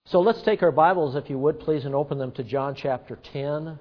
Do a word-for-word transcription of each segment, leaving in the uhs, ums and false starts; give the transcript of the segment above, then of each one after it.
So let's take our Bibles, if you would, please, and open them to John chapter ten.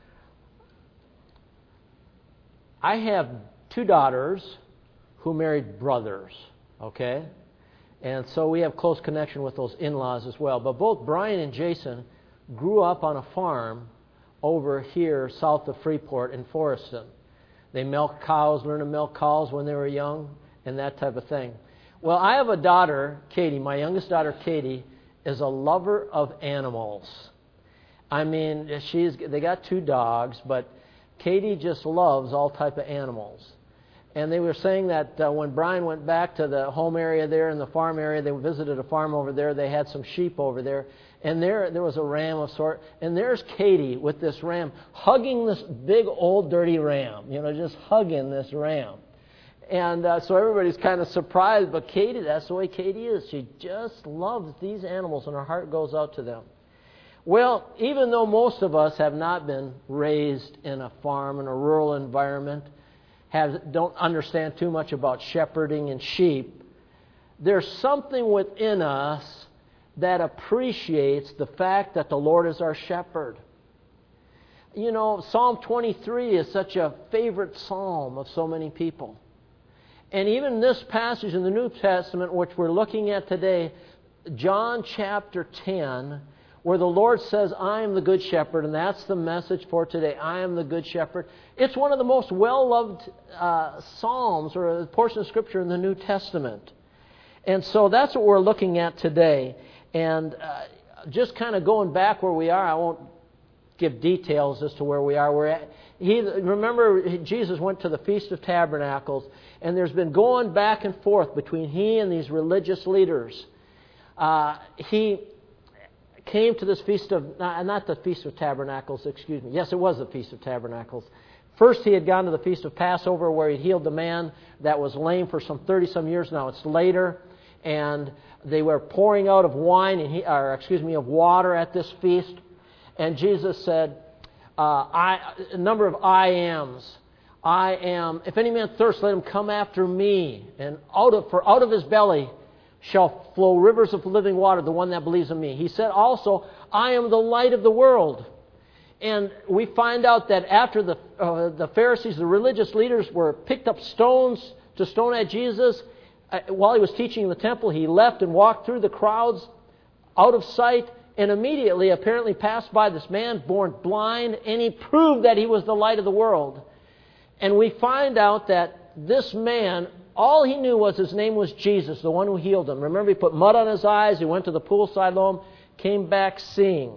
I have two daughters who married brothers, okay? And so we have close connection with those in-laws as well. But both Brian and Jason grew up on a farm over here south of Freeport in Forreston. They milked cows, learned to milk cows when they were young, and that type of thing. Well, I have a daughter, Katie. My youngest daughter, Katie, is a lover of animals. I mean, she's they got two dogs, but Katie just loves all type of animals. And they were saying that uh, when Brian went back to the home area there in the farm area, they visited a farm over there. They had some sheep over there. And there there was a ram of sort. And there's Katie with this ram, hugging this big old dirty ram. You know, just hugging this ram. And uh, so everybody's kind of surprised. But Katie, that's the way Katie is. She just loves these animals, and her heart goes out to them. Well, even though most of us have not been raised in a farm, in a rural environment, have don't understand too much about shepherding and sheep, there's something within us that appreciates the fact that the Lord is our shepherd. You know, Psalm twenty-three is such a favorite psalm of so many people. And even this passage in the New Testament, which we're looking at today, John chapter ten, where the Lord says, I am the good shepherd, and that's the message for today. I am the good shepherd. It's one of the most well-loved uh, psalms or a portion of Scripture in the New Testament. And so that's what we're looking at today. And uh, just kind of going back where we are, I won't give details as to where we are. We're at, he, remember, Jesus went to the Feast of Tabernacles, and there's been going back and forth between he and these religious leaders. Uh, he came to this Feast of, not the Feast of Tabernacles, excuse me. Yes, it was the Feast of Tabernacles. First, he had gone to the Feast of Passover where he healed the man that was lame for some thirty-some years. Now it's later, and they were pouring out of wine, and he, or excuse me, of water at this feast. And Jesus said, uh, I, a number of I ams. I am, if any man thirst, let him come after me. And out of, for out of his belly shall flow rivers of living water, the one that believes in me. He said also, I am the light of the world. And we find out that after the uh, the Pharisees, the religious leaders, were picked up stones to stone at Jesus, uh, while he was teaching in the temple, he left and walked through the crowds out of sight, and immediately apparently passed by this man born blind, and he proved that he was the light of the world. And we find out that this man, all he knew was his name was Jesus, the one who healed him. Remember, he put mud on his eyes, he went to the poolside loam, came back seeing.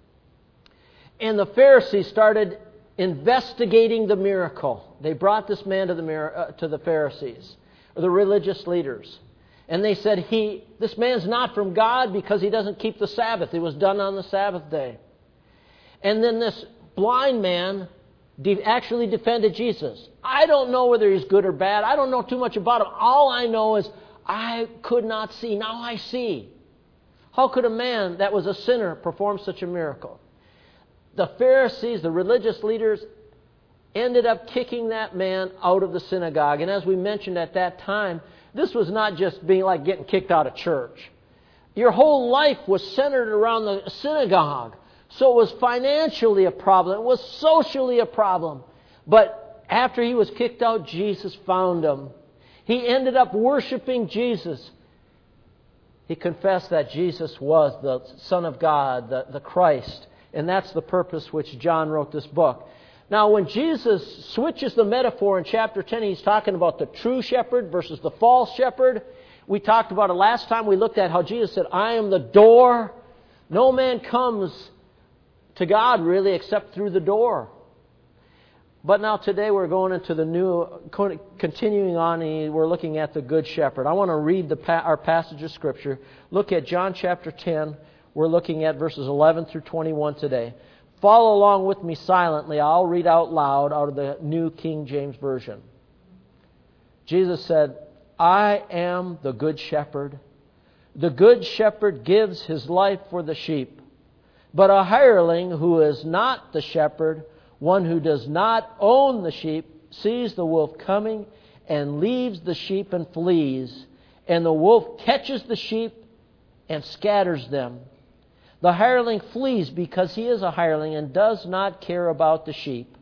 And the Pharisees started investigating the miracle. They brought this man to the mir- uh, to the Pharisees, or the religious leaders. And they said, "He, this man's not from God because he doesn't keep the Sabbath. It was done on the Sabbath day." And then this blind man de- actually defended Jesus. I don't know whether he's good or bad. I don't know too much about him. All I know is I could not see. Now I see. How could a man that was a sinner perform such a miracle? The Pharisees, the religious leaders, ended up kicking that man out of the synagogue. And as we mentioned at that time, this was not just being like getting kicked out of church. Your whole life was centered around the synagogue. So it was financially a problem. It was socially a problem. But after he was kicked out, Jesus found him. He ended up worshiping Jesus. He confessed that Jesus was the Son of God, the, the Christ. And that's the purpose which John wrote this book. Now, when Jesus switches the metaphor in chapter ten, he's talking about the true shepherd versus the false shepherd. We talked about it last time. We looked at how Jesus said, I am the door. No man comes to God, really, except through the door. But now today we're going into the new, continuing on, we're looking at the Good Shepherd. I want to read the our passage of Scripture. Look at John chapter ten. We're looking at verses eleven through twenty-one today. Follow along with me silently. I'll read out loud out of the New King James Version. Jesus said, I am the Good Shepherd. The Good Shepherd gives his life for the sheep. But a hireling who is not the shepherd, one who does not own the sheep, sees the wolf coming and leaves the sheep and flees. And the wolf catches the sheep and scatters them. The hireling flees because he is a hireling and does not care about the sheep.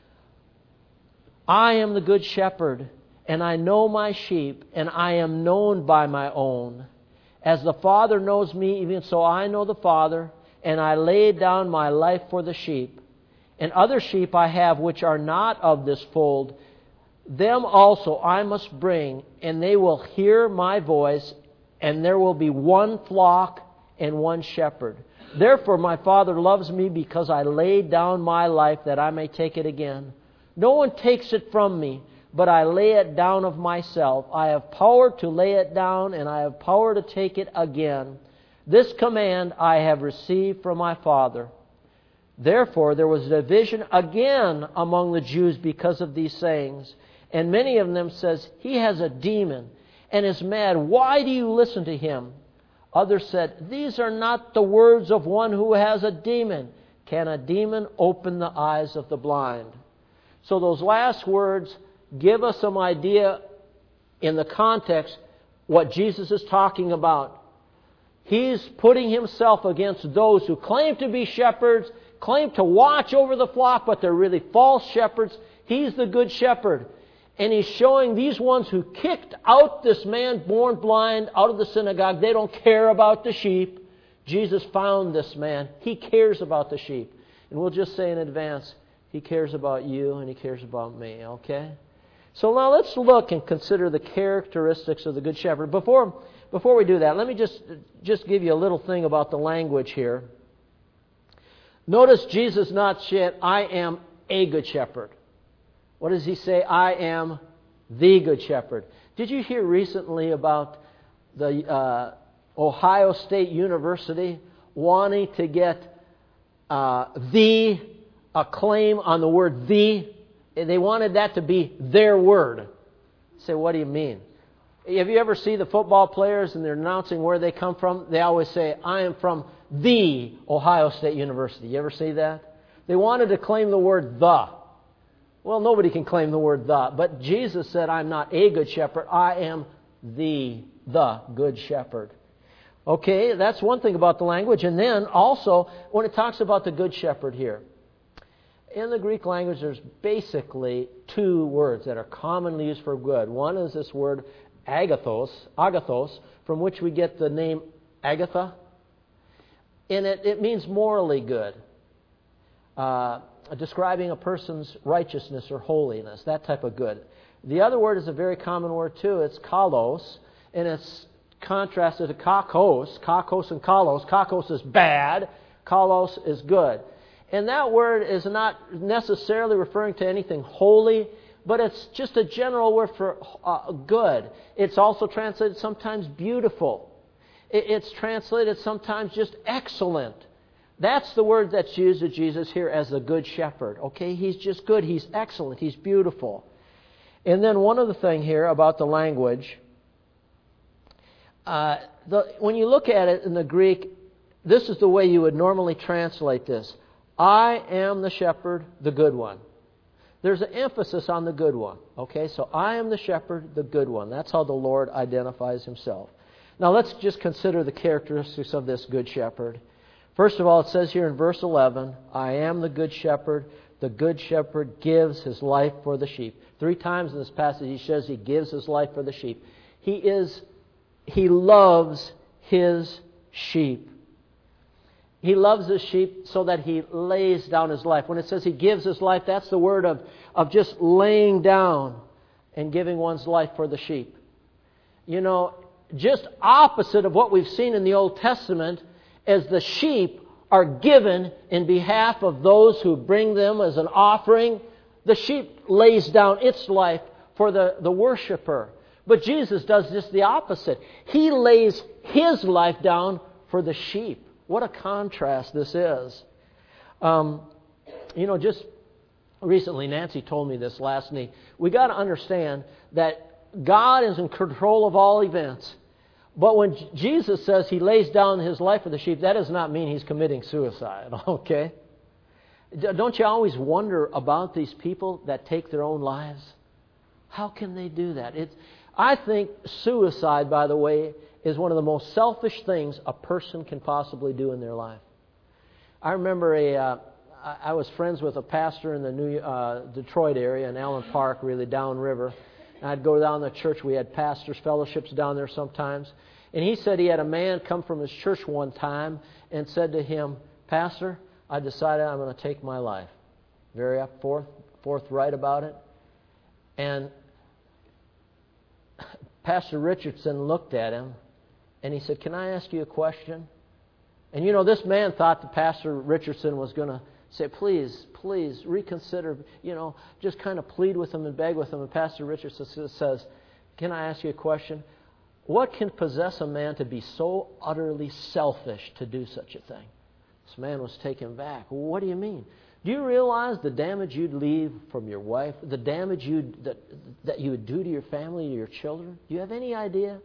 I am the good shepherd, and I know my sheep, and I am known by my own. As the Father knows me, even so I know the Father, and I lay down my life for the sheep. And other sheep I have which are not of this fold, them also I must bring, and they will hear my voice, and there will be one flock and one shepherd. Therefore my Father loves me, because I laid down my life that I may take it again. No one takes it from me, but I lay it down of myself. I have power to lay it down, and I have power to take it again. This command I have received from my Father. Therefore there was division again among the Jews because of these sayings. And many of them says, He has a demon and is mad. Why do you listen to him? Others said, These are not the words of one who has a demon. Can a demon open the eyes of the blind? So those last words give us some idea in the context what Jesus is talking about. He's putting Himself against those who claim to be shepherds, claim to watch over the flock, but they're really false shepherds. He's the good shepherd. And He's showing these ones who kicked out this man born blind out of the synagogue, they don't care about the sheep. Jesus found this man. He cares about the sheep. And we'll just say in advance, He cares about you and He cares about me, okay? So now let's look and consider the characteristics of the Good Shepherd. Before, before we do that, let me just, just give you a little thing about the language here. Notice Jesus not said, I am a Good Shepherd. What does He say? I am the Good Shepherd. Did you hear recently about the uh, Ohio State University wanting to get uh, the a claim on the word the? They wanted that to be their word. You say, what do you mean? Have you ever seen the football players and they're announcing where they come from? They always say, I am from the Ohio State University. You ever see that? They wanted to claim the word the. Well, nobody can claim the word the. But Jesus said, I'm not a good shepherd. I am the, the good shepherd. Okay, that's one thing about the language. And then also, when it talks about the good shepherd here, in the Greek language, there's basically two words that are commonly used for good. One is this word agathos, agathos, from which we get the name Agatha. And it, it means morally good, uh, describing a person's righteousness or holiness, that type of good. The other word is a very common word too. It's kalos, and it's contrasted to kakos. Kakos and kalos. Kakos is bad. Kalos is good. And that word is not necessarily referring to anything holy, but it's just a general word for uh, good. It's also translated sometimes beautiful. It's translated sometimes just excellent. That's the word that's used of Jesus here as the good shepherd. Okay, He's just good. He's excellent. He's beautiful. And then one other thing here about the language. Uh, the, when you look at it in the Greek, this is the way you would normally translate this. I am the shepherd, the good one. There's an emphasis on the good one. Okay, so I am the shepherd, the good one. That's how the Lord identifies Himself. Now let's just consider the characteristics of this good shepherd. First of all, it says here in verse eleven, I am the good shepherd. The good shepherd gives his life for the sheep. Three times in this passage He says He gives His life for the sheep. He is, He loves His sheep. He loves His sheep so that He lays down His life. When it says He gives His life, that's the word of, of just laying down and giving one's life for the sheep. You know, just opposite of what we've seen in the Old Testament, as the sheep are given in behalf of those who bring them as an offering, the sheep lays down its life for the, the worshiper. But Jesus does just the opposite. He lays His life down for the sheep. What a contrast this is. Um, you know, just recently, Nancy told me this last night. We got to understand that God is in control of all events. But when Jesus says He lays down His life for the sheep, that does not mean He's committing suicide, okay? Don't you always wonder about these people that take their own lives? How can they do that? It's, I think suicide, by the way, is one of the most selfish things a person can possibly do in their life. I remember a, uh, I, I was friends with a pastor in the New uh, Detroit area, in Allen Park, really downriver. And I'd go down to church. We had pastors' fellowships down there sometimes. And he said he had a man come from his church one time and said to him, Pastor, I decided I'm going to take my life. Very up forth, forthright about it. And Pastor Richardson looked at him and he said, can I ask you a question? And you know, this man thought that Pastor Richardson was going to say, please, please reconsider, you know, just kind of plead with him and beg with him. And Pastor Richardson says, can I ask you a question? What can possess a man to be so utterly selfish to do such a thing? This man was taken back. Well, what do you mean? Do you realize the damage you'd leave from your wife, the damage you'd, that, that you would do to your family, to your children? Do you have any idea?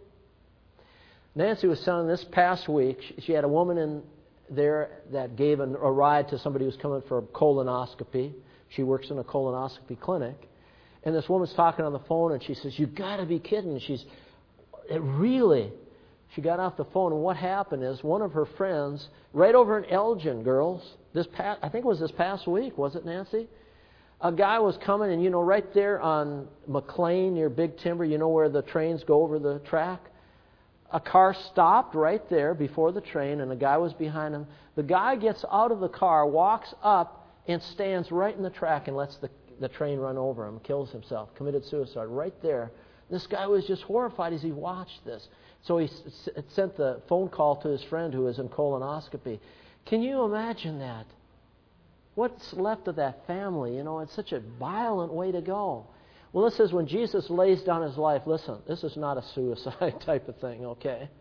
Nancy was telling this past week, she had a woman in there that gave an, a ride to somebody who was coming for a colonoscopy. She works in a colonoscopy clinic. And this woman's talking on the phone and she says, you've got to be kidding. She's, it really... She got off the phone, and what happened is one of her friends, right over in Elgin, girls, this past, I think it was this past week, was it, Nancy? A guy was coming, and you know, right there on McLean near Big Timber, you know where the trains go over the track? A car stopped right there before the train, and a guy was behind him. The guy gets out of the car, walks up, and stands right in the track and lets the, the train run over him, kills himself, committed suicide right there. This guy was just horrified as he watched this. So he s- sent the phone call to his friend who was in colonoscopy. Can you imagine that? What's left of that family? You know, it's such a violent way to go. Well, it says when Jesus lays down his life, listen, this is not a suicide type of thing, okay?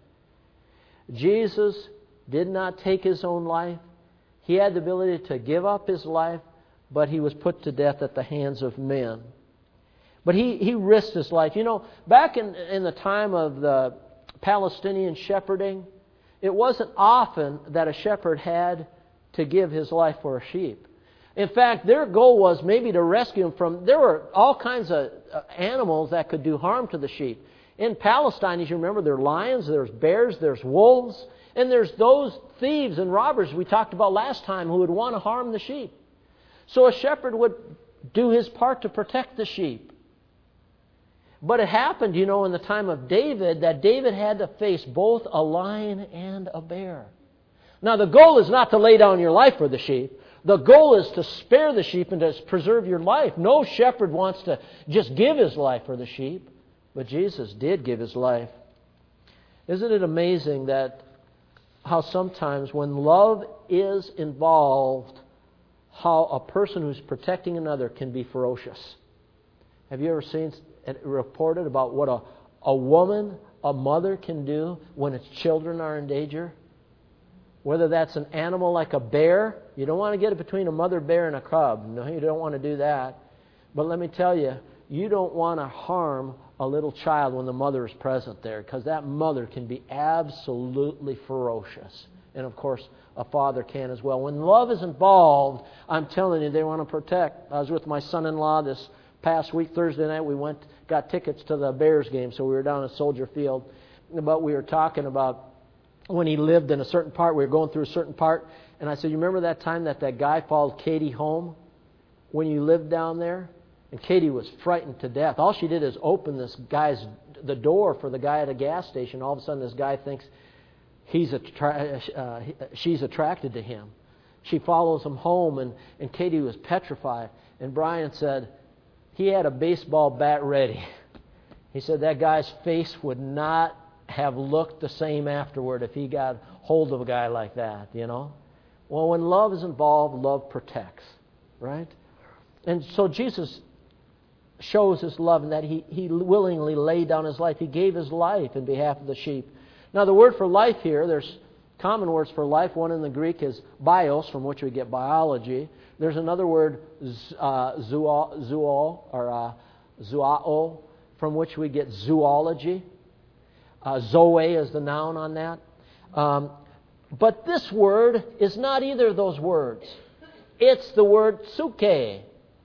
Jesus did not take his own life. He had the ability to give up his life, but he was put to death at the hands of men. But he, he risked his life. You know, back in, in the time of the Palestinian shepherding, it wasn't often that a shepherd had to give his life for a sheep. In fact, their goal was maybe to rescue them from, there were all kinds of animals that could do harm to the sheep. In Palestine, as you remember, there are lions, there's bears, there's wolves, and there's those thieves and robbers we talked about last time who would want to harm the sheep. So a shepherd would do his part to protect the sheep. But it happened, you know, in the time of David, that David had to face both a lion and a bear. Now, the goal is not to lay down your life for the sheep. The goal is to spare the sheep and to preserve your life. No shepherd wants to just give his life for the sheep, but Jesus did give his life. Isn't it amazing that how sometimes when love is involved, how a person who's protecting another can be ferocious? Have you ever seen it reported about what a, a woman, a mother can do when its children are in danger? Whether that's an animal like a bear, you don't want to get it between a mother bear and a cub. No, you don't want to do that. But let me tell you, you don't want to harm a little child when the mother is present there, because that mother can be absolutely ferocious. And of course, a father can as well. When love is involved, I'm telling you, they want to protect. I was with my son-in-law this past week, Thursday night. We went, got tickets to the Bears game, so we were down at Soldier Field. But we were talking about when he lived in a certain part, we were going through a certain part, and I said, you remember that time that that guy followed Katie home when you lived down there? And Katie was frightened to death. All she did is open this guy's, the door for the guy at a gas station. All of a sudden this guy thinks he's attra- uh, she's attracted to him. She follows him home, and, and Katie was petrified. And Brian said he had a baseball bat ready. He said that guy's face would not have looked the same afterward if he got hold of a guy like that, you know. Well, when love is involved, love protects, right? And so Jesus shows his love in that he, he willingly laid down his life. He gave his life in behalf of the sheep. Now, the word for life here, there's common words for life. One in the Greek is bios, from which we get biology. There's another word, uh, zuo, zuo, or uh, zuao, from which we get zoology. Uh, Zoe is the noun on that. Um, but this word is not either of those words. It's the word psuche.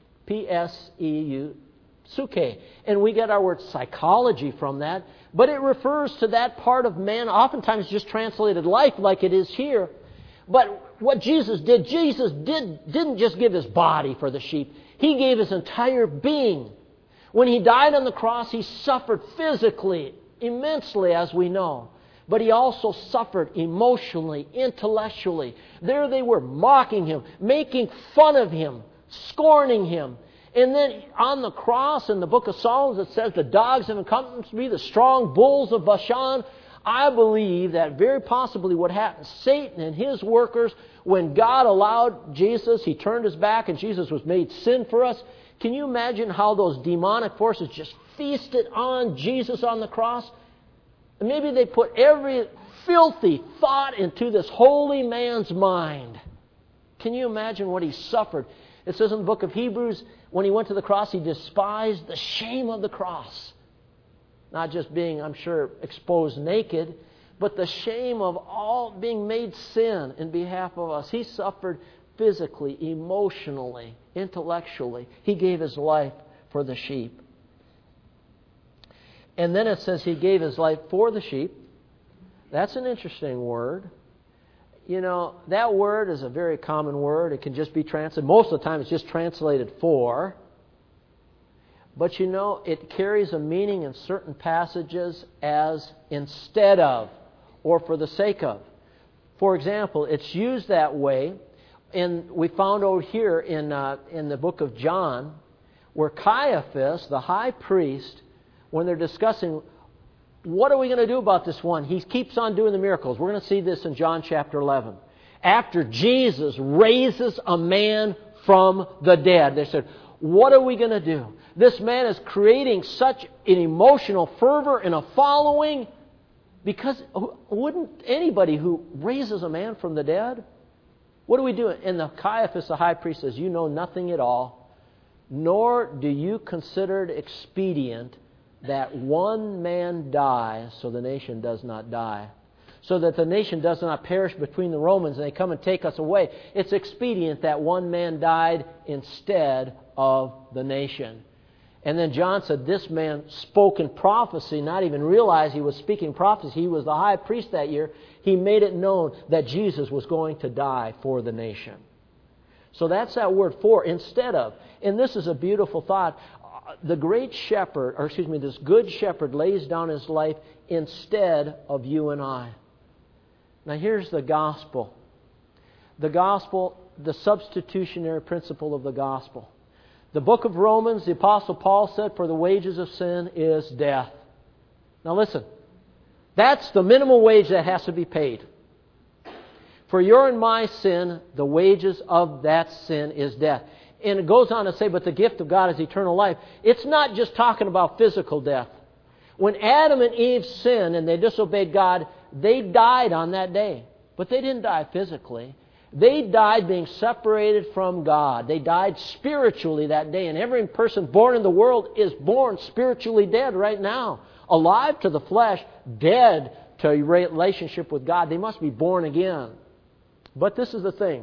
P S E U, psuche. And we get our word psychology from that. But it refers to that part of man, oftentimes just translated life like it is here. But what Jesus did, Jesus did, didn't just give His body for the sheep. He gave His entire being. When He died on the cross, He suffered physically, immensely, as we know. But He also suffered emotionally, intellectually. There they were mocking Him, making fun of Him, scorning Him. And then on the cross, in the book of Psalms, it says, the dogs have encompassed me, the strong bulls of Bashan. I believe that very possibly what happened, Satan and his workers, when God allowed Jesus, He turned His back and Jesus was made sin for us. Can you imagine how those demonic forces just feasted on Jesus on the cross? And maybe they put every filthy thought into this holy man's mind. Can you imagine what He suffered? It says in the book of Hebrews, when He went to the cross, He despised the shame of the cross. Not just being, I'm sure, exposed naked, but the shame of all being made sin in behalf of us. He suffered physically, emotionally, intellectually. He gave His life for the sheep. And then it says He gave His life for the sheep. That's an interesting word. You know, that word is a very common word. It can just be translated. Most of the time it's just translated for. But you know, it carries a meaning in certain passages as instead of or for the sake of. For example, it's used that way. And we found over here in, uh, in the book of John where Caiaphas, the high priest, when they're discussing what are we going to do about this one, he keeps on doing the miracles. We're going to see this in John chapter eleven. After Jesus raises a man from the dead, they said, what are we going to do? This man is creating such an emotional fervor and a following because wouldn't anybody who raises a man from the dead, what do we do? And the Caiaphas, the high priest, says, you know nothing at all, nor do you consider it expedient that one man die so the nation does not die. So that the nation does not perish between the Romans and they come and take us away. It's expedient that one man died instead of the nation. And then John said this man spoke in prophecy, not even realize he was speaking prophecy. He was the high priest that year. He made it known that Jesus was going to die for the nation. So that's that word for, instead of. And this is a beautiful thought. The great shepherd, or excuse me, this good shepherd lays down his life instead of you and I. Now here's the gospel. The gospel, the substitutionary principle of the gospel. The book of Romans, the Apostle Paul said, for the wages of sin is death. Now listen, that's the minimum wage that has to be paid. For your and my sin, the wages of that sin is death. And it goes on to say, but the gift of God is eternal life. It's not just talking about physical death. When Adam and Eve sinned and they disobeyed God, they died on that day. But they didn't die physically. They died being separated from God. They died spiritually that day. And every person born in the world is born spiritually dead right now. Alive to the flesh, dead to a relationship with God. They must be born again. But this is the thing.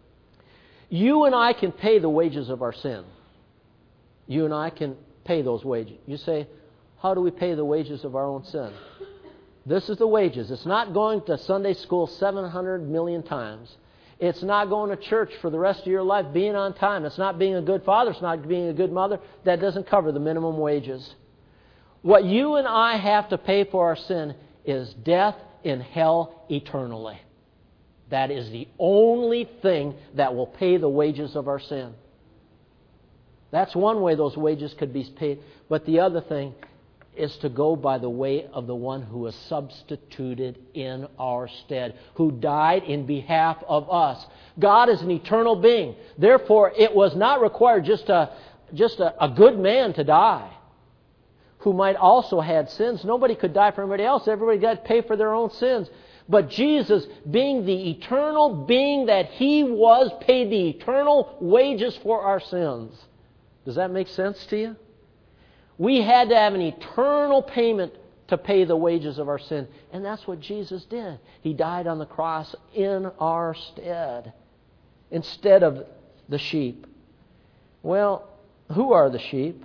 You and I can pay the wages of our sin. You and I can pay those wages. You say, how do we pay the wages of our own sin? This is the wages. It's not going to Sunday school seven hundred million times. It's not going to church for the rest of your life, being on time. It's not being a good father. It's not being a good mother. That doesn't cover the minimum wages. What you and I have to pay for our sin is death in hell eternally. That is the only thing that will pay the wages of our sin. That's one way those wages could be paid. But the other thing is to go by the way of the one who was substituted in our stead, who died in behalf of us. God is an eternal being. Therefore, it was not required just a, just a, a good man to die, who might also had sins. Nobody could die for everybody else. Everybody got to pay for their own sins. But Jesus, being the eternal being that He was, paid the eternal wages for our sins. Does that make sense to you? We had to have an eternal payment to pay the wages of our sin. And that's what Jesus did. He died on the cross in our stead, instead of the sheep. Well, who are the sheep?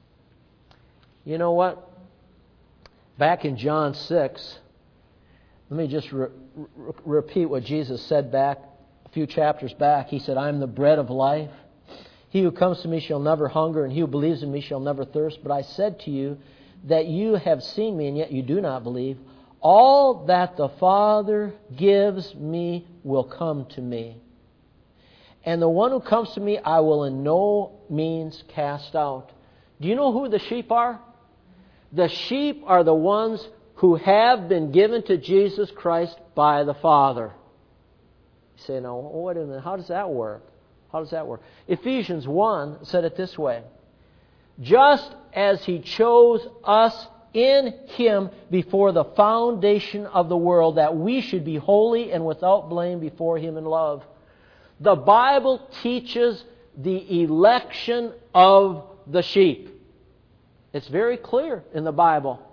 You know what? Back in John six, Let me just re- re- repeat what Jesus said back a few chapters back. He said, I am the bread of life. He who comes to me shall never hunger, and he who believes in me shall never thirst. But I said to you that you have seen me, and yet you do not believe. All that the Father gives me will come to me. And the one who comes to me I will in no means cast out. Do you know who the sheep are? The sheep are the ones who have been given to Jesus Christ by the Father. You say, no, wait a minute, how does that work? How does that work? Ephesians one said it this way. Just as He chose us in Him before the foundation of the world, that we should be holy and without blame before Him in love. The Bible teaches the election of the sheep. It's very clear in the Bible.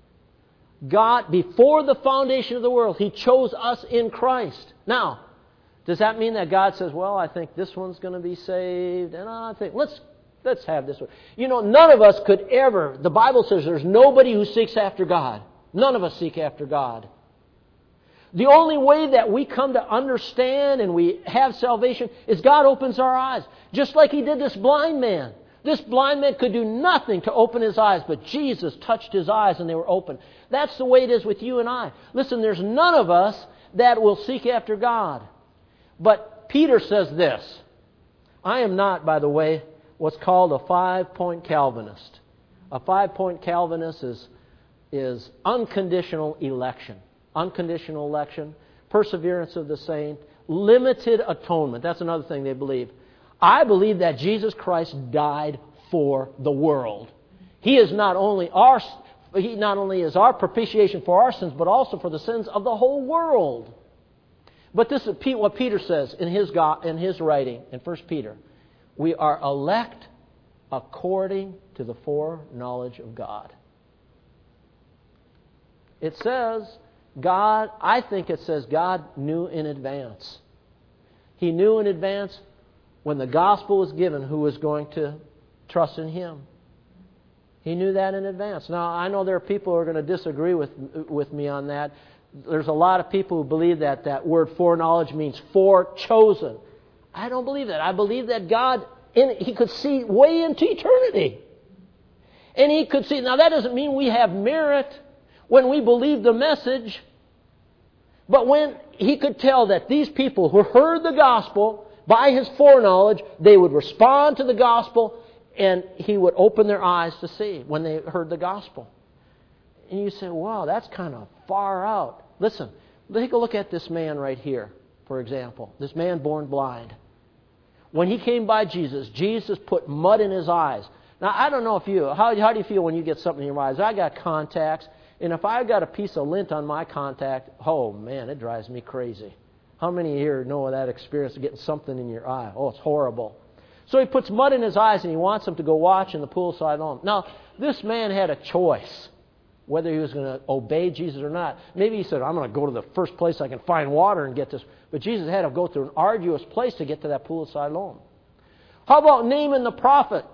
God, before the foundation of the world, He chose us in Christ. Now, does that mean that God says, well, I think this one's going to be saved, and I think, let's let's have this one. You know, none of us could ever, the Bible says there's nobody who seeks after God. None of us seek after God. The only way that we come to understand and we have salvation is God opens our eyes. Just like He did this blind man. This blind man could do nothing to open his eyes, but Jesus touched his eyes and they were open. That's the way it is with you and I. Listen, there's none of us that will seek after God. But Peter says this. I am not, by the way, what's called a five-point Calvinist. A five-point Calvinist is, is unconditional election. Unconditional election, perseverance of the saint, limited atonement. That's another thing they believe. I believe that Jesus Christ died for the world. He is not only our He not only is our propitiation for our sins, but also for the sins of the whole world. But this is what Peter says in his God, in his writing in First Peter. We are elect according to the foreknowledge of God. It says God, I think it says God knew in advance. He knew in advance when the gospel was given who was going to trust in Him. He knew that in advance. Now, I know there are people who are going to disagree with, with me on that. There's a lot of people who believe that that word foreknowledge means forechosen. I don't believe that. I believe that God, in, He could see way into eternity. And He could see, now that doesn't mean we have merit when we believe the message. But when He could tell that these people who heard the gospel, by His foreknowledge, they would respond to the gospel and He would open their eyes to see when they heard the gospel. And you say, wow, that's kind of far out. Listen, take a look at this man right here, for example. This man born blind. When he came by Jesus, Jesus put mud in his eyes. Now, I don't know if you, how, how do you feel when you get something in your eyes? I got contacts, and if I got a piece of lint on my contact, oh man, it drives me crazy. How many here know that experience of getting something in your eye? Oh, it's horrible. So he puts mud in his eyes and he wants them to go watch in the poolside home. Now, this man had a choice whether he was going to obey Jesus or not. Maybe he said, I'm going to go to the first place I can find water and get this. But Jesus had to go through an arduous place to get to that poolside home. How about Naaman the prophet?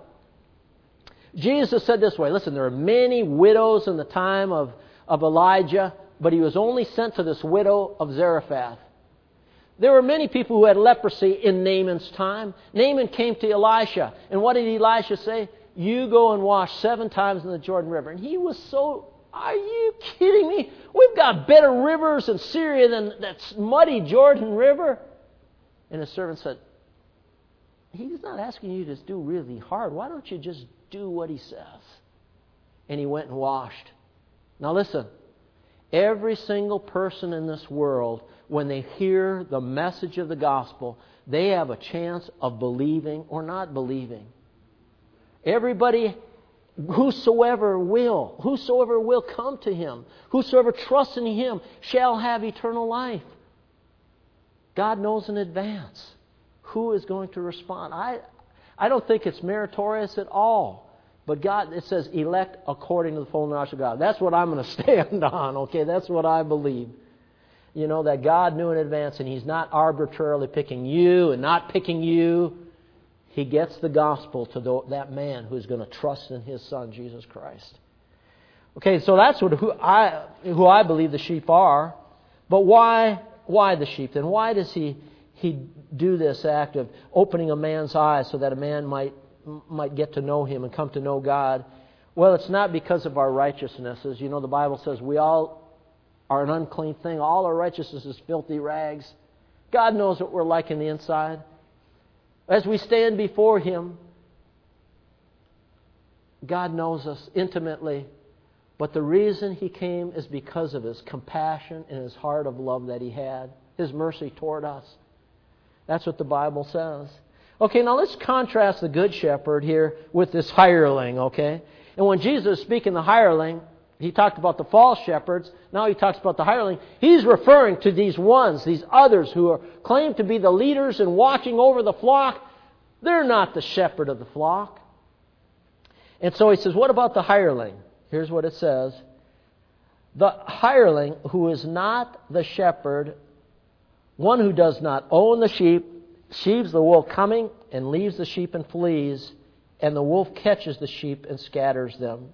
Jesus said this way, listen, there are many widows in the time of, of Elijah, but he was only sent to this widow of Zarephath. There were many people who had leprosy in Naaman's time. Naaman came to Elisha, and what did Elisha say? You go and wash seven times in the Jordan River. And he was so, are you kidding me? We've got better rivers in Syria than that muddy Jordan River. And his servant said, He's not asking you to do really hard. Why don't you just do what He says? And he went and washed. Now listen, every single person in this world, when they hear the message of the gospel, they have a chance of believing or not believing. Everybody, whosoever will, whosoever will come to Him, whosoever trusts in Him shall have eternal life. God knows in advance who is going to respond. I, I don't think it's meritorious at all. But God, it says, elect according to the full knowledge of God. That's what I'm going to stand on, okay? That's what I believe. You know, that God knew in advance and He's not arbitrarily picking you and not picking you. He gets the gospel to the, that man who's going to trust in His Son, Jesus Christ. Okay, so that's what, who I who I believe the sheep are. But why, why the sheep then? Why does he, he do this act of opening a man's eyes so that a man might, might get to know him and come to know God? Well, it's not because of our righteousnesses. You know, the Bible says we all are an unclean thing. All our righteousness is filthy rags. God knows what we're like in the inside. As we stand before Him, God knows us intimately. But the reason He came is because of His compassion and His heart of love that He had. His mercy toward us. That's what the Bible says. Okay, now let's contrast the Good Shepherd here with this hireling, okay? And when Jesus is speaking the hireling, He talked about the false shepherds. Now He talks about the hireling. He's referring to these ones, these others who are claim to be the leaders and watching over the flock. They're not the shepherd of the flock. And so He says, what about the hireling? Here's what it says. The hireling who is not the shepherd, one who does not own the sheep, sees the wolf coming and leaves the sheep and flees, and the wolf catches the sheep and scatters them.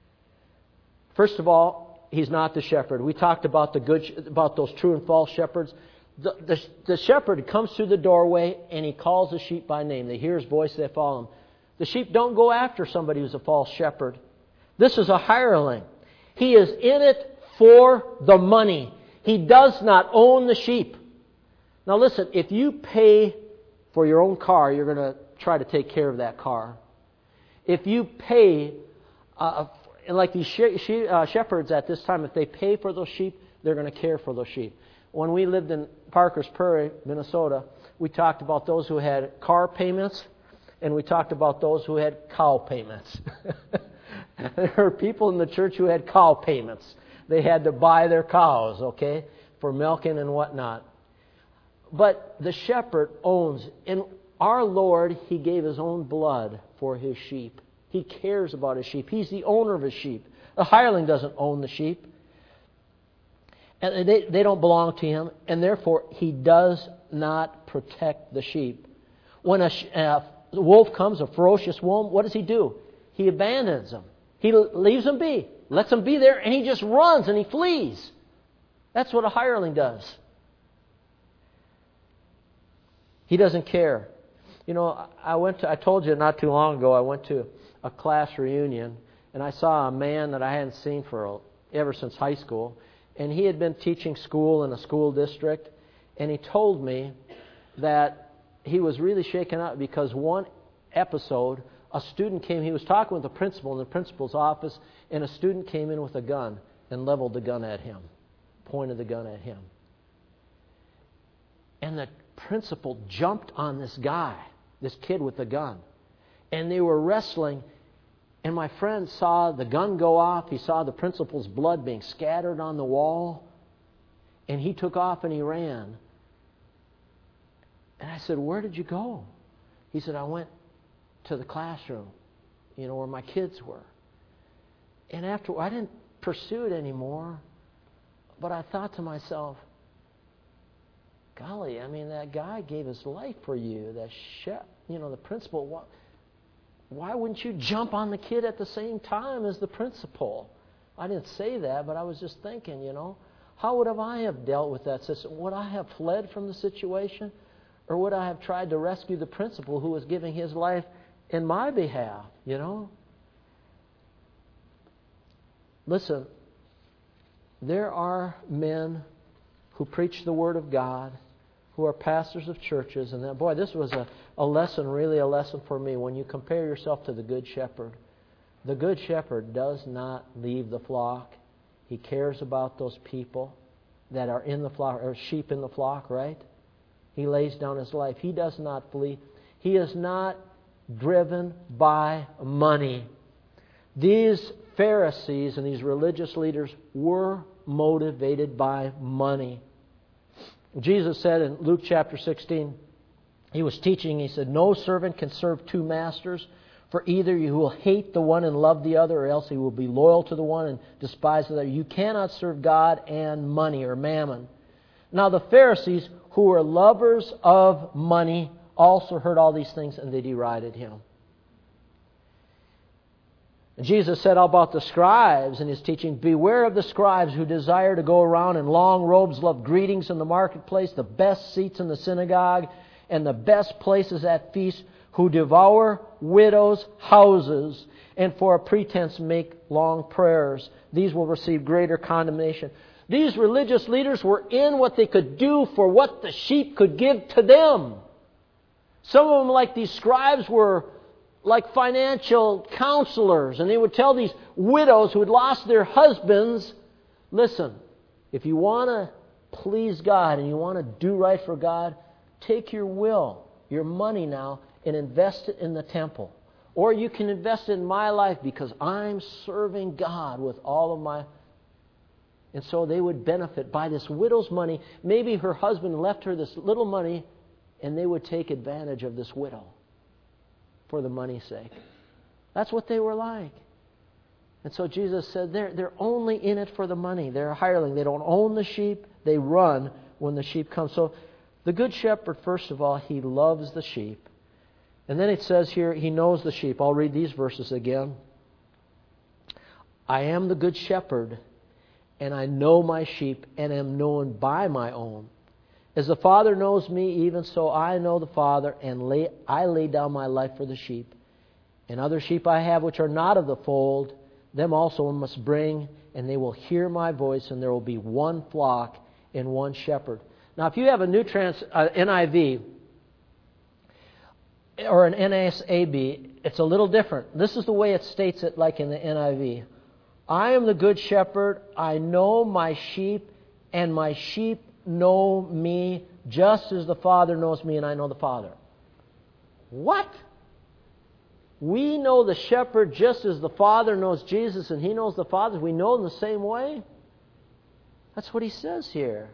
First of all, he's not the shepherd. We talked about the good, about those true and false shepherds. The, the, the shepherd comes through the doorway and he calls the sheep by name. They hear his voice, they follow him. The sheep don't go after somebody who's a false shepherd. This is a hireling. He is in it for the money. He does not own the sheep. Now listen, if you pay for your own car, you're going to try to take care of that car. If you pay, uh, and like these she- she- uh, shepherds at this time, if they pay for those sheep, they're going to care for those sheep. When we lived in Parker's Prairie, Minnesota, we talked about those who had car payments, and we talked about those who had cow payments. There were people in the church who had cow payments. They had to buy their cows, okay, for milking and whatnot. But the shepherd owns, and our Lord, He gave His own blood for His sheep. He cares about His sheep. He's the owner of His sheep. The hireling doesn't own the sheep. And they, they don't belong to Him, and therefore He does not protect the sheep. When a, a wolf comes, a ferocious wolf, what does He do? He abandons them. He leaves them be, lets them be there, and He just runs and He flees. That's what a hireling does. He doesn't care. You know, I went to, I told you not too long ago, I went to a class reunion, and I saw a man that I hadn't seen for ever since high school, and he had been teaching school in a school district, and he told me that he was really shaken up because one episode, a student came, he was talking with the principal in the principal's office, and a student came in with a gun and leveled the gun at him, pointed the gun at him. And the principal jumped on this guy, this kid with the gun, and they were wrestling, and my friend saw the gun go off. He saw the principal's blood being scattered on the wall, and he took off and he ran. And I said, "Where did you go?" He said, "I went to the classroom, you know, where my kids were." And after, I didn't pursue it anymore, but I thought to myself, golly, I mean, that guy gave his life for you. That chef, you know, the principal. Why, why wouldn't you jump on the kid at the same time as the principal? I didn't say that, but I was just thinking, you know, how would have I have dealt with that system? Would I have fled from the situation, or would I have tried to rescue the principal who was giving his life in my behalf? You know. Listen, there are men who preach the Word of God, who are pastors of churches, and that, boy, this was a, a lesson, really a lesson for me. When you compare yourself to the Good Shepherd, the Good Shepherd does not leave the flock. He cares about those people that are in the flock, or sheep in the flock, right? He lays down His life. He does not flee. He is not driven by money. These Pharisees and these religious leaders were motivated by money. Jesus said in Luke chapter sixteen, He was teaching, He said, "No servant can serve two masters, for either you will hate the one and love the other, or else he will be loyal to the one and despise the other. You cannot serve God and money," or mammon. Now the Pharisees, who were lovers of money, also heard all these things, and they derided Him. Jesus said about the scribes in His teaching, beware of the scribes who desire to go around in long robes, love greetings in the marketplace, the best seats in the synagogue, and the best places at feasts, who devour widows' houses, and for a pretense make long prayers. These will receive greater condemnation. These religious leaders were in what they could do for what the sheep could give to them. Some of them, like these scribes, were like financial counselors, and they would tell these widows who had lost their husbands, listen, if you want to please God and you want to do right for God, take your will, your money now, and invest it in the temple. Or you can invest it in my life because I'm serving God with all of my... And so they would benefit by this widow's money. Maybe her husband left her this little money, and they would take advantage of this widow for the money's sake. That's what they were like. And so Jesus said they're, they're only in it for the money. They're a hireling. They don't own the sheep. They run when the sheep come. So the good shepherd, first of all, he loves the sheep. And then it says here, he knows the sheep. I'll read these verses again. I am the good shepherd, and I know my sheep, and am known by my own. As the Father knows me, even so I know the Father, and lay, I lay down my life for the sheep. And other sheep I have which are not of the fold, them also one must bring, and they will hear my voice, and there will be one flock and one shepherd. Now, if you have a new trans, uh, N I V or an N A S B, it's a little different. This is the way it states it, like in the N I V. I am the good shepherd. I know my sheep, and my sheep know me, just as the Father knows me, and I know the Father. What? We know the shepherd just as the Father knows Jesus, and He knows the Father. We know in the same way. That's what He says here.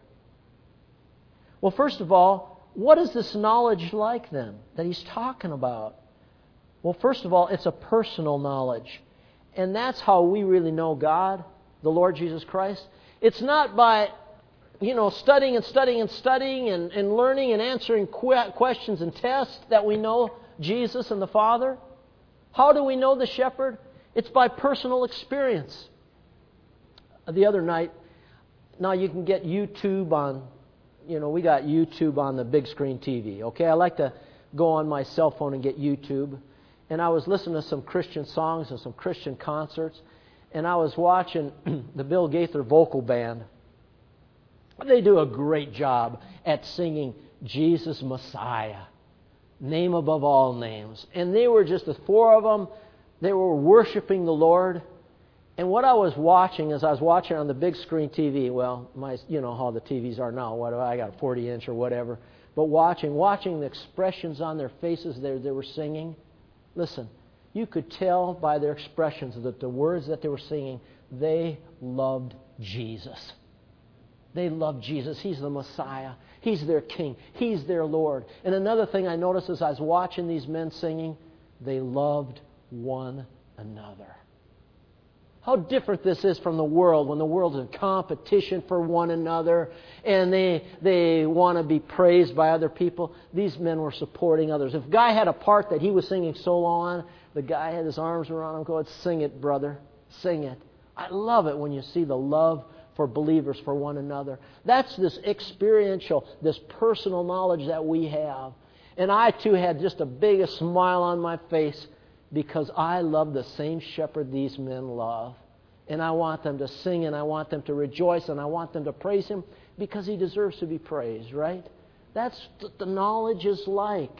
Well, first of all, what is this knowledge like then that He's talking about? Well, first of all, it's a personal knowledge. And that's how we really know God, the Lord Jesus Christ. It's not by, you know, studying and studying and studying and, and learning and answering que- questions and tests that we know Jesus and the Father. How do we know the shepherd? It's by personal experience. The other night, now you can get YouTube on, you know, we got YouTube on the big screen T V, okay? I like to go on my cell phone and get YouTube. And I was listening to some Christian songs and some Christian concerts. And I was watching the Bill Gaither vocal band. They do a great job at singing Jesus Messiah, name above all names. And they were just the four of them. They were worshiping the Lord. And what I was watching as I was watching on the big screen T V, well, my you know how the T Vs are now. What I got a forty inch or whatever. But watching, watching the expressions on their faces, they they were singing. Listen, you could tell by their expressions that the words that they were singing, they loved Jesus. They loved Jesus. He's the Messiah. He's their King. He's their Lord. And another thing I noticed as I was watching these men singing, they loved one another. How different this is from the world, when the world's in competition for one another and they they want to be praised by other people. These men were supporting others. If a guy had a part that he was singing solo on, the guy had his arms around him going, sing it, brother, sing it. I love it when you see the love for believers for one another. That's this experiential, this personal knowledge that we have. And I too had just a big smile on my face, because I love the same shepherd these men love. And I want them to sing, and I want them to rejoice, and I want them to praise Him because He deserves to be praised, right? That's what the knowledge is like.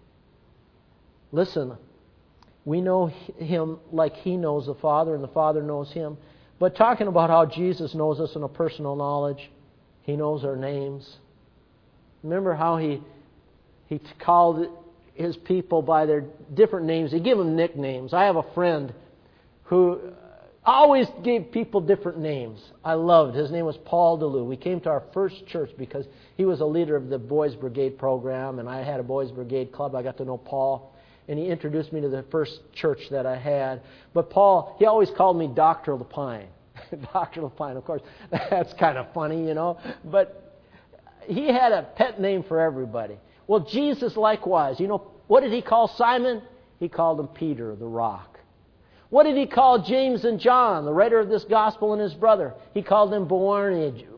Listen, we know Him like He knows the Father, and the Father knows Him. But talking about how Jesus knows us in a personal knowledge, He knows our names. Remember how He, he called His people by their different names. He gave them nicknames. I have a friend who always gave people different names. I loved. His name was Paul DeLue. We came to our first church because he was a leader of the Boys Brigade program, and I had a Boys Brigade club. I got to know Paul, and he introduced me to the first church that I had. But Paul, he always called me Doctor Lapine. Doctor Lapine, of course. That's kind of funny, you know. But he had a pet name for everybody. Well, Jesus likewise. You know, what did He call Simon? He called him Peter, the rock. What did he call James and John, the writer of this gospel, and his brother? He called them Boanerges,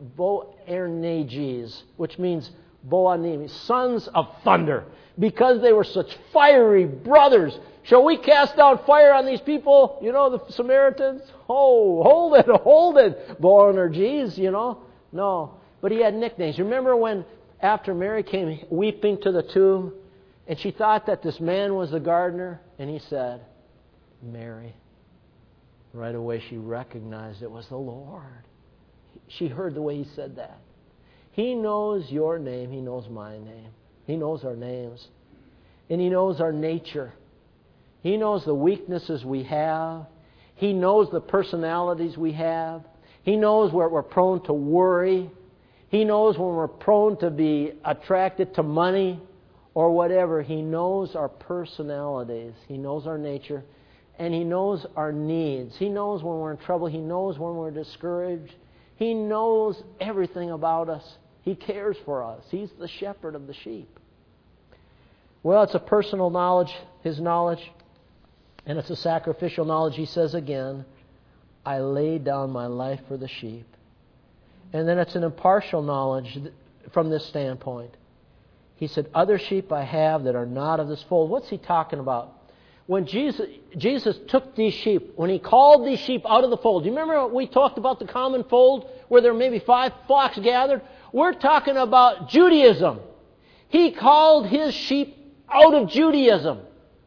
which means Boanerges, sons of thunder, because they were such fiery brothers. Shall we cast down fire on these people? You know, the Samaritans? Oh, hold it, hold it, Boanerges, you know. No, but he had nicknames. Remember when, after Mary came weeping to the tomb, and she thought that this man was the gardener, and he said, Mary. Right away she recognized it was the Lord. She heard the way he said that. He knows your name. He knows my name. He knows our names. And He knows our nature. He knows the weaknesses we have. He knows the personalities we have. He knows where we're prone to worry. He knows when we're prone to be attracted to money or whatever. He knows our personalities. He knows our nature. And He knows our needs. He knows when we're in trouble. He knows when we're discouraged. He knows everything about us. He cares for us. He's the shepherd of the sheep. Well, it's a personal knowledge, His knowledge. And it's a sacrificial knowledge. He says again, I laid down my life for the sheep. And then it's an impartial knowledge from this standpoint. He said, other sheep I have that are not of this fold. What's He talking about? When Jesus, Jesus took these sheep, when He called these sheep out of the fold, do you remember we talked about the common fold where there were maybe five flocks gathered? We're talking about Judaism. He called His sheep out of Judaism.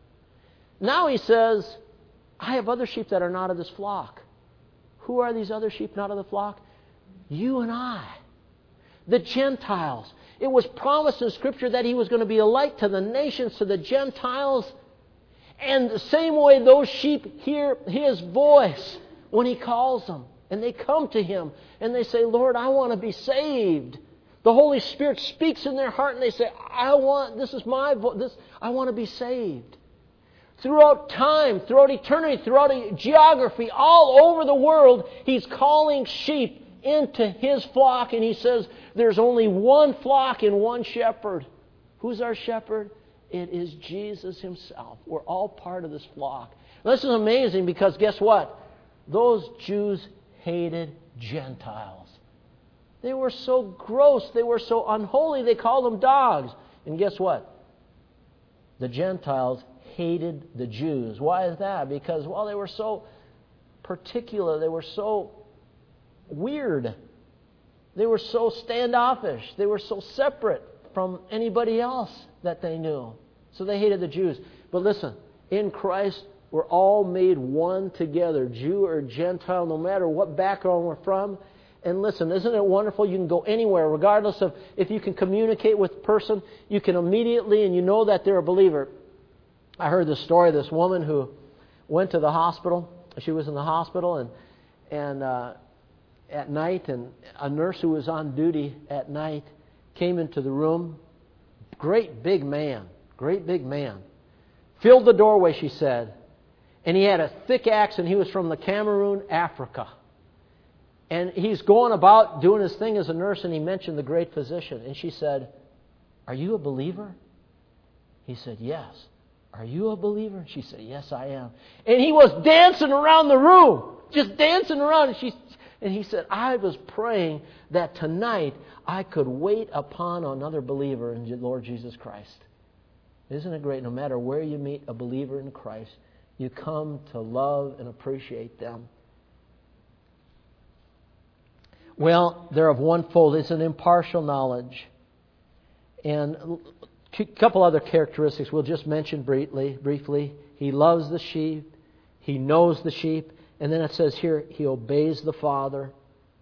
Now He says, I have other sheep that are not of this flock. Who are these other sheep not of the flock? You and I. The Gentiles. It was promised in Scripture that He was going to be a light to the nations, to the Gentiles. And the same way those sheep hear His voice when He calls them. And they come to Him and they say, Lord, I want to be saved. The Holy Spirit speaks in their heart and they say, I want, this is my voice, this, I want to be saved. Throughout time, throughout eternity, throughout geography, all over the world, He's calling sheep into His flock. And He says, there's only one flock and one shepherd. Who's our shepherd? It is Jesus Himself. We're all part of this flock. Now, this is amazing because guess what? Those Jews hated Gentiles. They were so gross. They were so unholy. They called them dogs. And guess what? The Gentiles hated the Jews. Why is that? Because, well, they were so particular. They were so weird. They were so standoffish. They were so separate from anybody else that they knew. So they hated the Jews. But listen, in Christ, we're all made one together, Jew or Gentile, no matter what background we're from. And listen, isn't it wonderful? You can go anywhere, regardless of if you can communicate with a person, you can immediately, and you know that they're a believer. I heard the story of this woman who went to the hospital. She was in the hospital and and uh, at night, and a nurse who was on duty at night came into the room. Great big man, great big man. Filled the doorway, she said. And he had a thick accent. He was from the Cameroon, Africa. And he's going about doing his thing as a nurse, and he mentioned the great physician. And she said, are you a believer? He said, yes. Are you a believer? She said, yes, I am. And he was dancing around the room, just dancing around. And, she, and he said, I was praying that tonight I could wait upon another believer in the Lord Jesus Christ. Isn't it great? No matter where you meet a believer in Christ, you come to love and appreciate them. Well, they're of one fold. It's an impartial knowledge. And a couple other characteristics we'll just mention briefly. Briefly, He loves the sheep. He knows the sheep. And then it says here, He obeys the Father.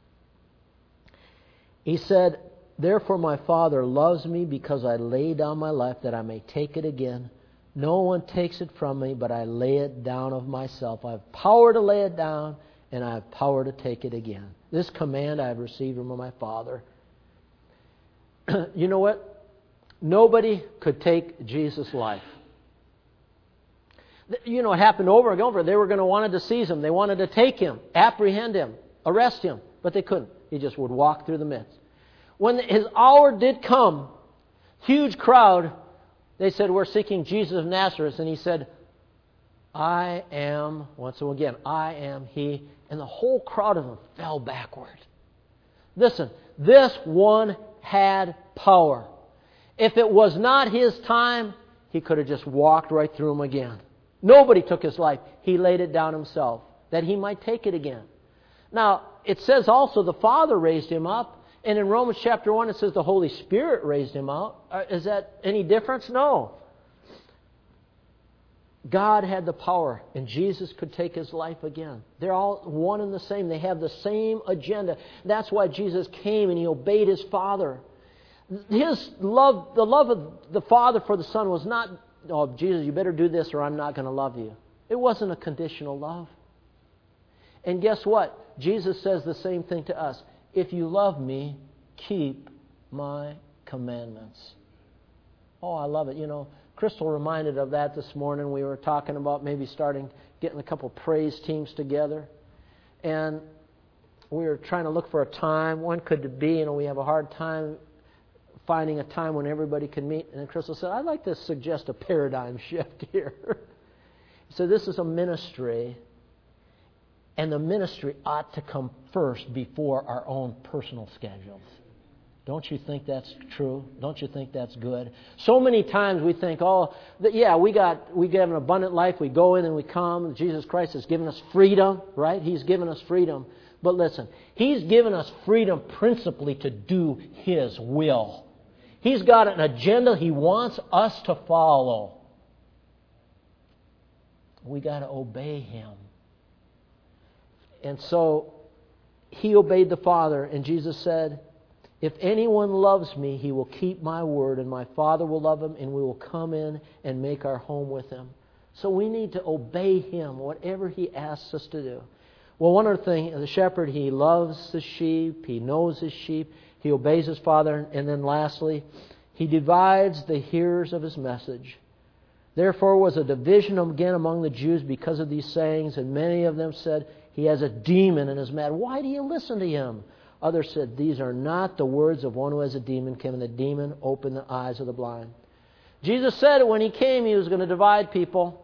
He said, therefore my Father loves me because I lay down my life that I may take it again. No one takes it from me, but I lay it down of myself. I have power to lay it down, and I have power to take it again. This command I have received from my Father. You know what? Nobody could take Jesus' life. You know, it happened over and over. They were going to wanted to seize Him. They wanted to take Him, apprehend Him, arrest Him, but they couldn't. He just would walk through the midst. When His hour did come, huge crowd, they said, we're seeking Jesus of Nazareth. And He said, I am, once again, I am He. And the whole crowd of them fell backward. Listen, this one had power. If it was not His time, He could have just walked right through them again. Nobody took His life. He laid it down Himself, that He might take it again. Now, it says also the Father raised Him up. And in Romans chapter one, it says the Holy Spirit raised Him up. Is that any difference? No. God had the power, and Jesus could take His life again. They're all one and the same. They have the same agenda. That's why Jesus came and He obeyed His Father. His love, the love of the Father for the Son was not, oh, Jesus, you better do this or I'm not going to love you. It wasn't a conditional love. And guess what? Jesus says the same thing to us. If you love me, keep my commandments. Oh, I love it. You know, Crystal reminded of that this morning. We were talking about maybe starting, getting a couple praise teams together. And we were trying to look for a time. When could it be? You know, we have a hard time finding a time when everybody can meet. And then Crystal said, I'd like to suggest a paradigm shift here. So this is a ministry, and the ministry ought to come first before our own personal schedules. Don't you think that's true? Don't you think that's good? So many times we think, oh, that, yeah, we got we get an abundant life. We go in and we come. Jesus Christ has given us freedom, right? He's given us freedom. But listen, He's given us freedom principally to do His will. He's got an agenda He wants us to follow. We got to obey Him. And so He obeyed the Father, and Jesus said, if anyone loves me, he will keep my word, and my Father will love him, and we will come in and make our home with him. So we need to obey Him, whatever He asks us to do. Well, one other thing, the shepherd, he loves the sheep, he knows his sheep, he obeys his Father, and then lastly, he divides the hearers of his message. Therefore was a division again among the Jews because of these sayings, and many of them said, he has a demon and is mad. Why do you listen to him? Others said, these are not the words of one who has a demon. Can the demon open the eyes of the blind? Jesus said when He came, He was going to divide people.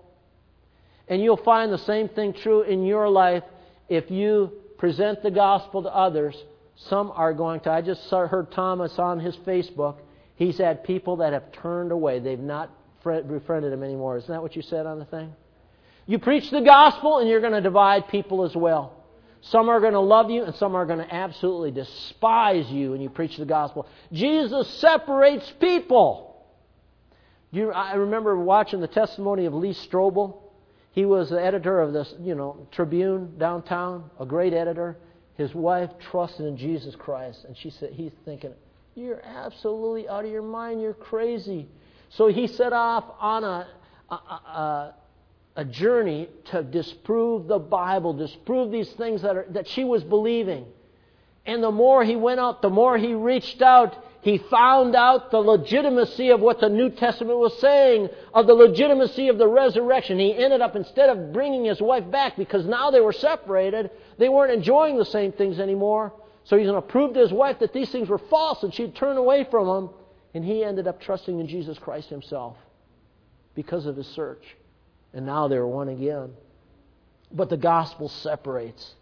And you'll find the same thing true in your life. If you present the gospel to others, some are going to. I just saw, heard Thomas on his Facebook. He's had people that have turned away. They've not befriended him anymore. Isn't that what you said on the thing? You preach the gospel and you're going to divide people as well. Some are going to love you and some are going to absolutely despise you when you preach the gospel. Jesus separates people. You, I remember watching the testimony of Lee Strobel. He was the editor of this, you know, Tribune downtown, a great editor. His wife trusted in Jesus Christ, and she said, he's thinking, you're absolutely out of your mind. You're crazy. So he set off on a a, a, a journey to disprove the Bible, disprove these things that are, that she was believing. And the more he went out, the more he reached out, he found out the legitimacy of what the New Testament was saying, of the legitimacy of the resurrection. He ended up, instead of bringing his wife back, because now they were separated, they weren't enjoying the same things anymore. So he's going to prove to his wife that these things were false, and she'd turn away from him. And he ended up trusting in Jesus Christ Himself because of his search. And now they're one again. But the gospel separates.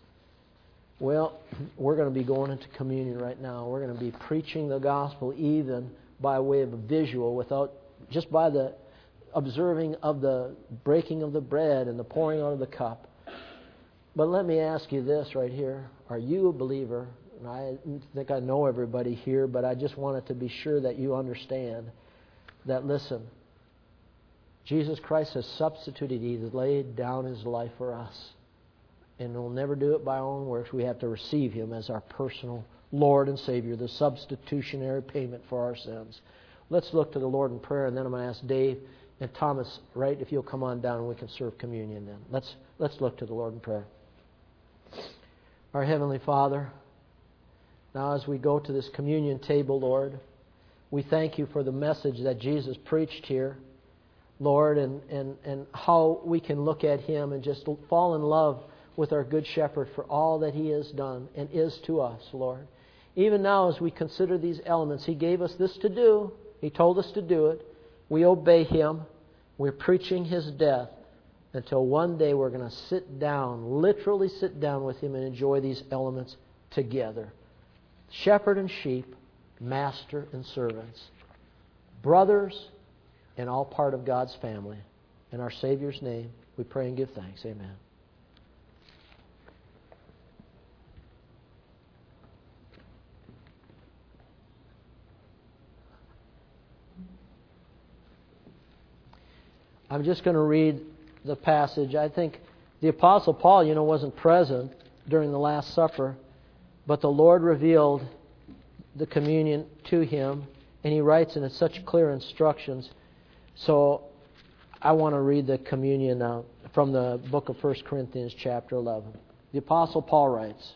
Well, we're going to be going into communion right now. We're going to be preaching the gospel even by way of a visual, without just by the observing of the breaking of the bread and the pouring out of the cup. But let me ask you this right here. Are you a believer? And I think I know everybody here, but I just wanted to be sure that you understand that, listen, Jesus Christ has substituted. He laid down His life for us. And we'll never do it by our own works. We have to receive Him as our personal Lord and Savior, the substitutionary payment for our sins. Let's look to the Lord in prayer, and then I'm going to ask Dave and Thomas, right, if you'll come on down and we can serve communion then. Let's, let's look to the Lord in prayer. Our Heavenly Father, now as we go to this communion table, Lord, we thank You for the message that Jesus preached here, Lord, and, and, and how we can look at Him and just fall in love with our Good Shepherd for all that He has done and is to us, Lord. Even now as we consider these elements, He gave us this to do. He told us to do it. We obey Him. We're preaching His death until one day we're going to sit down, literally sit down with Him and enjoy these elements together. Shepherd and sheep, master and servants, brothers, and all part of God's family. In our Savior's name, we pray and give thanks. Amen. I'm just going to read the passage. I think the Apostle Paul, you know, wasn't present during the Last Supper, but the Lord revealed the communion to him, and he writes in such clear instructions. So I want to read the communion now from the book of First Corinthians chapter eleven. The Apostle Paul writes,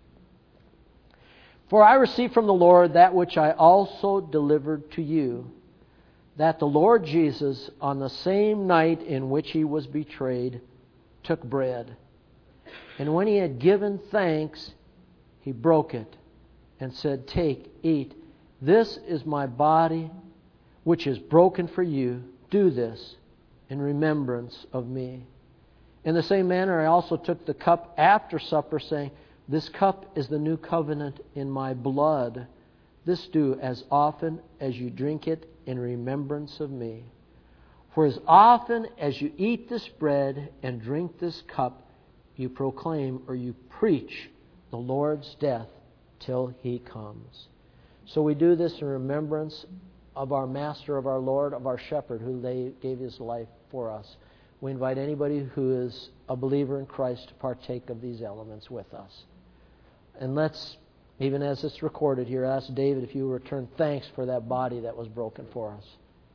"For I received from the Lord that which I also delivered to you, that the Lord Jesus, on the same night in which He was betrayed, took bread. And when He had given thanks, He broke it and said, 'Take, eat. This is my body, which is broken for you. Do this in remembrance of me.' In the same manner, I also took the cup after supper, saying, 'This cup is the new covenant in my blood. This do as often as you drink it in remembrance of me. For as often as you eat this bread and drink this cup, you proclaim,' or you preach, 'the Lord's death till He comes.'" So we do this in remembrance of our Master, of our Lord, of our Shepherd, who gave His life for us. We invite anybody who is a believer in Christ to partake of these elements with us. And let's, even as it's recorded here, ask David if you will return thanks for that body that was broken for us.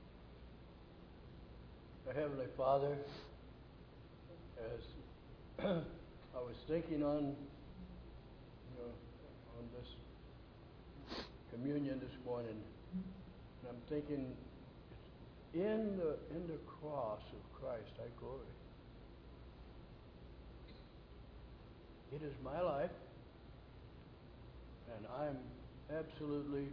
Our Heavenly Father, as I was thinking on, you know, on this communion this morning, and I'm thinking, in the in the cross of Christ I glory. It is my life, and I'm absolutely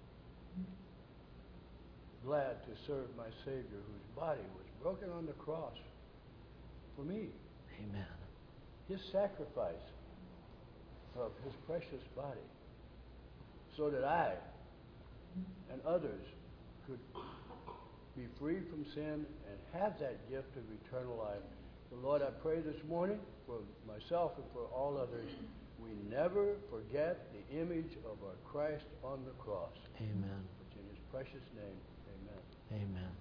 glad to serve my Savior, whose body was broken on the cross for me. Amen. His sacrifice of His precious body, so that I and others could be free from sin and have that gift of eternal life. So Lord, I pray this morning for myself and for all others, we never forget the image of our Christ on the cross. Amen. Which in His precious name, amen. Amen.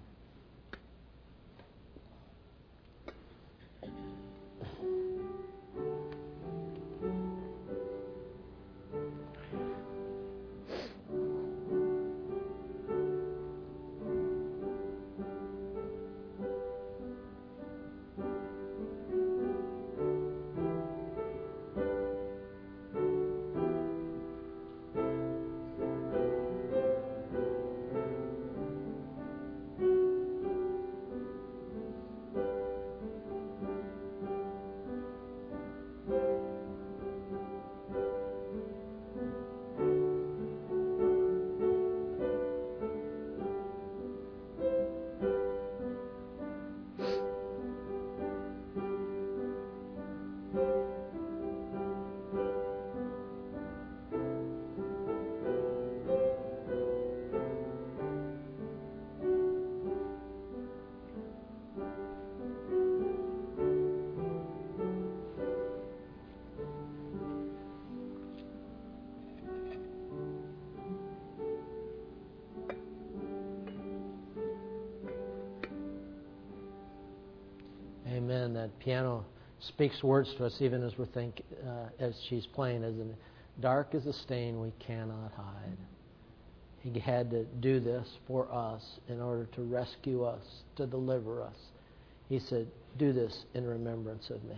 Amen. That piano speaks words to us even as we're think, uh, as she's playing. As in, dark is a stain we cannot hide. He had to do this for us in order to rescue us, to deliver us. He said, "Do this in remembrance of me."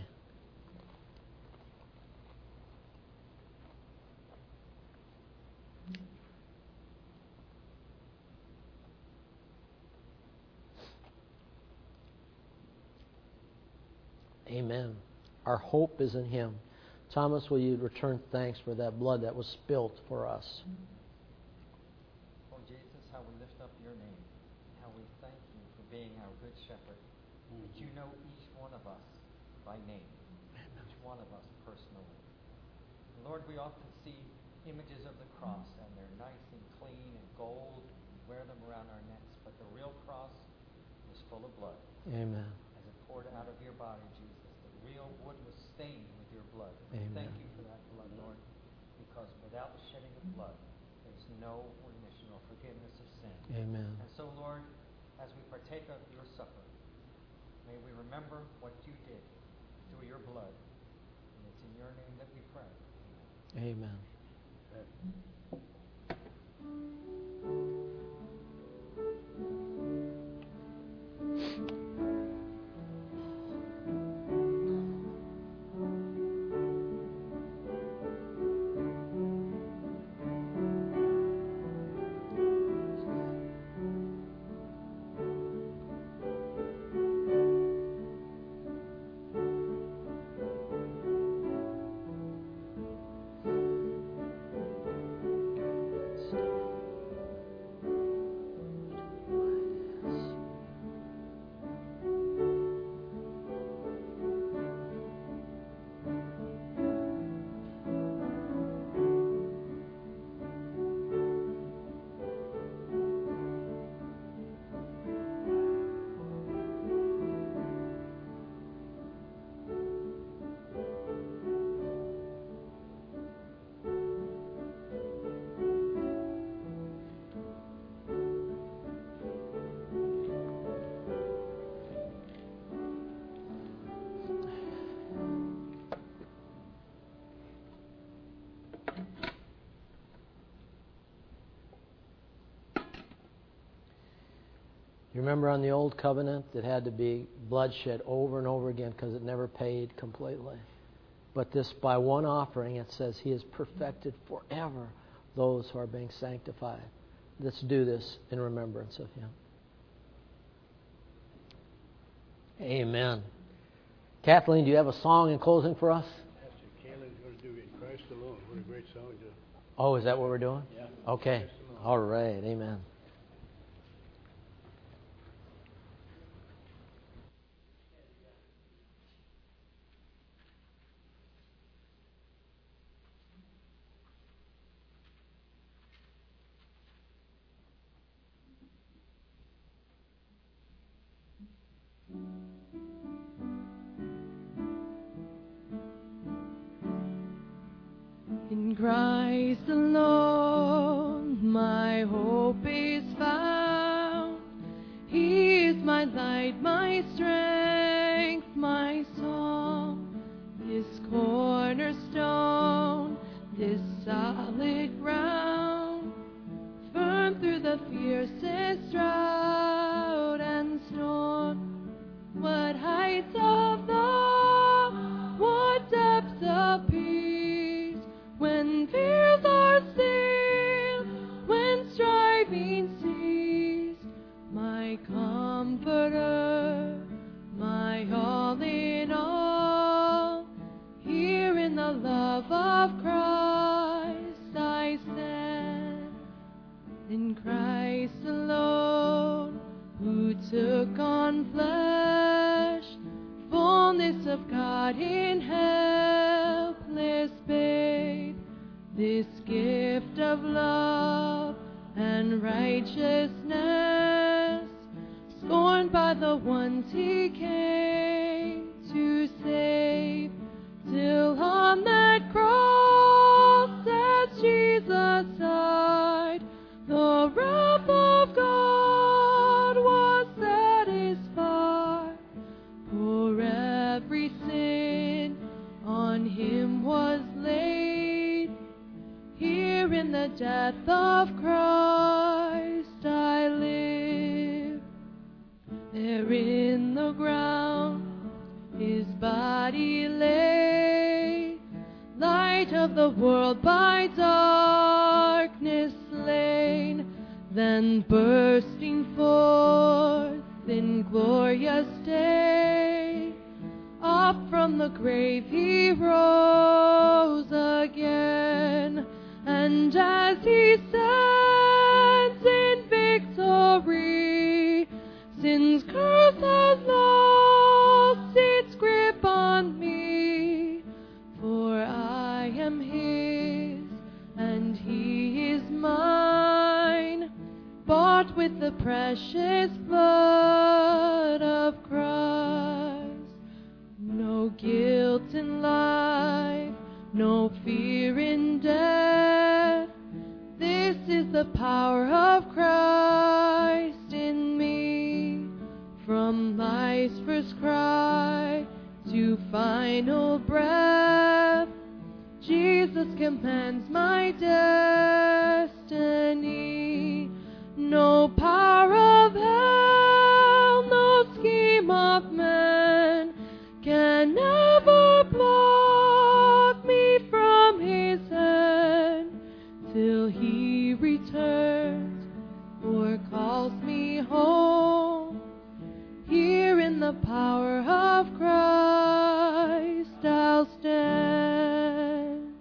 Amen. Our hope is in Him. Thomas, will you return thanks for that blood that was spilt for us? Oh, Jesus, how we lift up your name. How we thank you for being our good shepherd. that you know each one of us by name, each one of us personally. And Lord, we often see images of the cross, and they're nice and clean and gold, and we wear them around our necks, but the real cross was full of blood. Amen. As it poured out of your body, Jesus, the real wood was stained with your blood. Amen. Thank you for that blood, Lord, because without the shedding of blood, there's no remission or forgiveness of sin. Amen. And so, Lord, as we partake of your supper, may we remember what you did through your blood. And it's in your name that we pray. Amen. You remember on the old covenant, it had to be bloodshed over and over again because it never paid completely. But this, by one offering, it says He has perfected forever those who are being sanctified. Let's do this in remembrance of Him. Amen. Kathleen, do you have a song in closing for us? Pastor Kalen's going to do In Christ Alone. What a great song to. Oh, is that what we're doing? Yeah. Okay. All right. Amen. In Christ alone, my hope is found. He is my light, my strength, my song. This cornerstone, this solid ground, firm through the fiercest drought and storm. What heights of love, what depths of peace, when fears are still, when striving cease. My comforter, my all in all, here in the love of Christ I stand. In Christ alone, who took on flesh, fullness of God in helpless babe, this gift of love and righteousness, scorned by the ones He came to save, till on that cross as Jesus died, the wrath of God was satisfied. For every sin on Him was laid. Here in the death of Christ I live. There in the ground His body lay, light of the world by darkness slain, then bursting forth in glorious day, up from the grave He rose again. And as He stands in victory, sin's curse has lost am His, and He is mine, bought with the precious blood of Christ. No guilt in life, no fear in death. This is the power of Christ in me. From life's first cry to final breath, Jesus commands my destiny. No power of hell, no scheme of man can ever pluck me from His hand till He returns or calls me home. Here in the power of Christ I'll stand.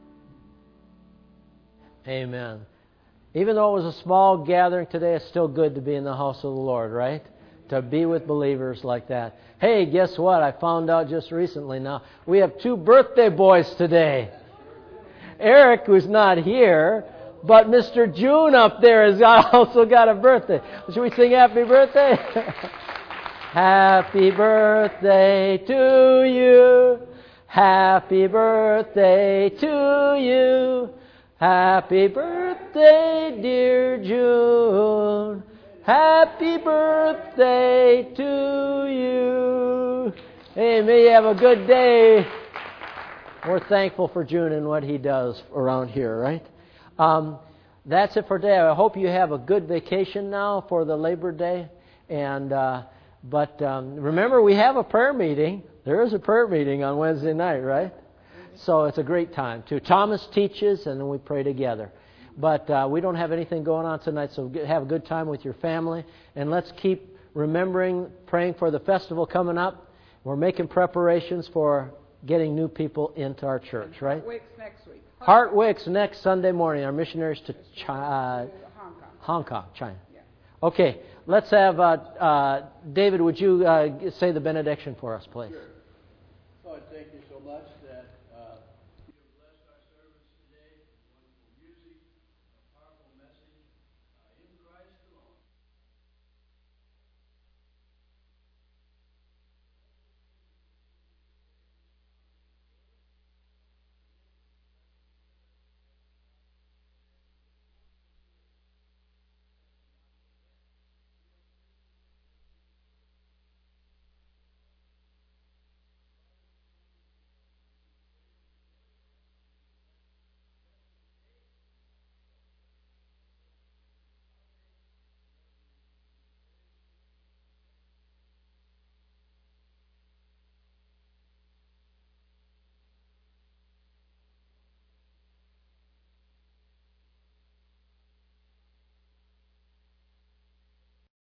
Amen. Even though it was a small gathering today, it's still good to be in the house of the Lord, right? To be with believers like that. Hey, guess what? I found out just recently now. We have two birthday boys today. Eric, who's not here, but Mister June up there has also got a birthday. Should we sing happy birthday? Happy birthday to you. Happy birthday to you. Happy birthday, dear June. Happy birthday to you. Hey, may you have a good day. We're thankful for June and what he does around here, right? Um, that's it for today. I hope you have a good vacation now for the Labor Day. And uh, but um, remember, we have a prayer meeting. There is a prayer meeting on Wednesday night, right? So it's a great time, too. Thomas teaches, and then we pray together. But uh, we don't have anything going on tonight, so have a good time with your family. And let's keep remembering, praying for the festival coming up. We're making preparations for getting new people into our church, right? Hartwick's next week. Hartwick's next Sunday morning. Our missionaries to China, uh, Hong Kong. Hong Kong, China. Yeah. Okay, let's have, uh, uh, David, would you uh, say the benediction for us, please? Sure.